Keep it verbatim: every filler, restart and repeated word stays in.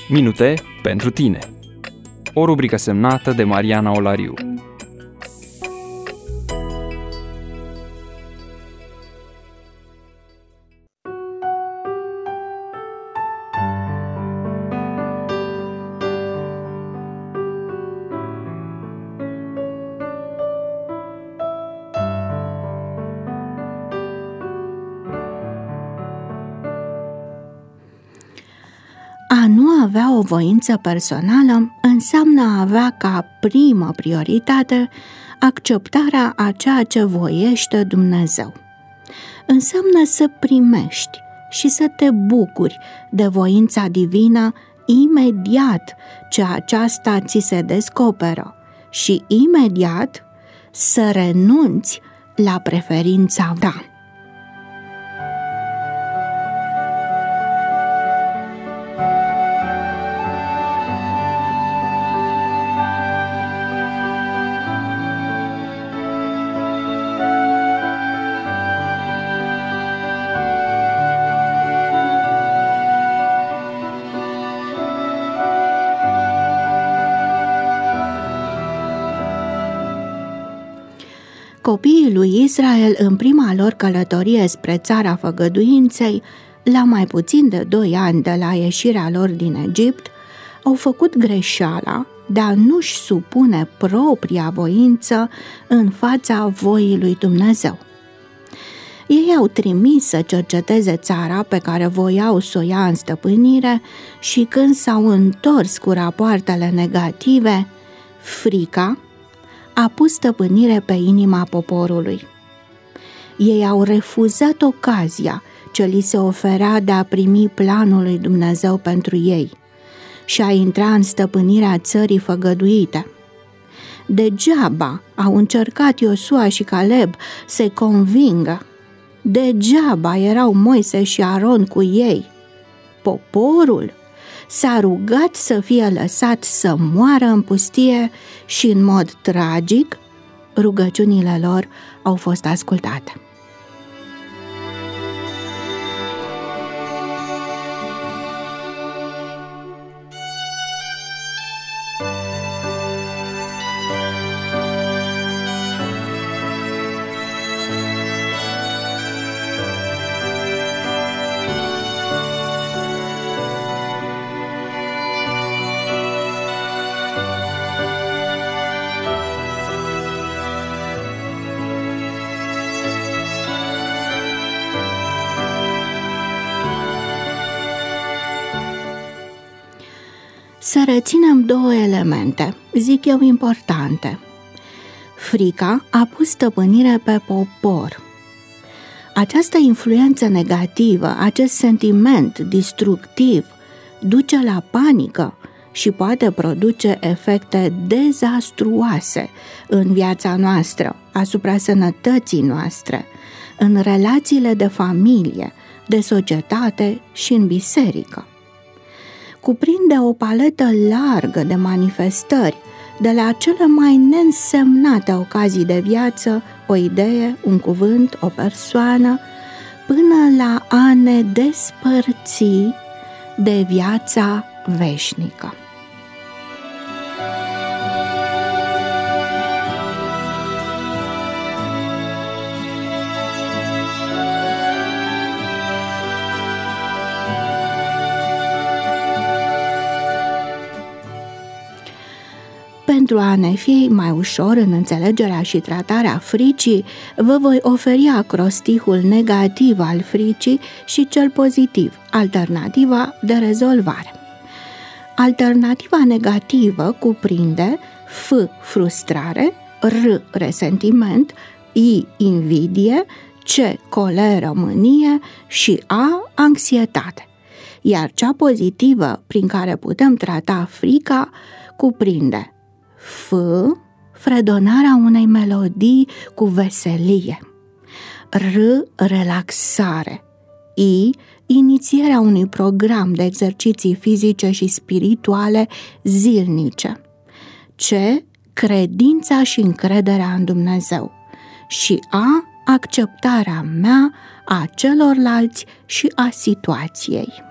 Minute pentru tine. O rubrică semnată de Mariana Olariu. A nu avea o voință personală înseamnă a avea ca primă prioritate acceptarea a ceea ce voiește Dumnezeu. Înseamnă să primești și să te bucuri de voința divină imediat ce aceasta ți se descoperă și imediat să renunți la preferința ta. Copiii lui Israel, în prima lor călătorie spre țara făgăduinței, la mai puțin de doi ani de la ieșirea lor din Egipt, au făcut greșeala de a nu-și supune propria voință în fața voii lui Dumnezeu. Ei au trimis să cerceteze țara pe care voiau să o ia în stăpânire și când s-au întors cu rapoartele negative, frica a pus stăpânire pe inima poporului. Ei au refuzat ocazia ce li se oferea de a primi planul lui Dumnezeu pentru ei și a intra în stăpânirea țării făgăduite. Degeaba au încercat Iosua și Caleb să-i convingă. Degeaba erau Moise și Aron cu ei. Poporul s-a rugat să fie lăsat să moară în pustie și, în mod tragic, rugăciunile lor au fost ascultate. Să reținem două elemente, zic eu, importante. Frica a pus stăpânire pe popor. Această influență negativă, acest sentiment destructiv, duce la panică și poate produce efecte dezastruoase în viața noastră, asupra sănătății noastre, în relațiile de familie, de societate și în biserică. Cuprinde o paletă largă de manifestări, de la cele mai neînsemnate ocazii de viață, o idee, un cuvânt, o persoană, până la a ne despărți de viața veșnică. Pentru a ne fi mai ușor în înțelegerea și tratarea fricii, vă voi oferi acrostihul negativ al fricii și cel pozitiv, alternativa de rezolvare. Alternativa negativă cuprinde F. frustrare, R. resentiment, I. invidie, C. coleră, mânie și A. anxietate. Iar cea pozitivă, prin care putem trata frica, cuprinde F. fredonarea unei melodii cu veselie, R. relaxare, I. inițierea unui program de exerciții fizice și spirituale zilnice, C. credința și încrederea în Dumnezeu și A. acceptarea mea, a celorlalți și a situației.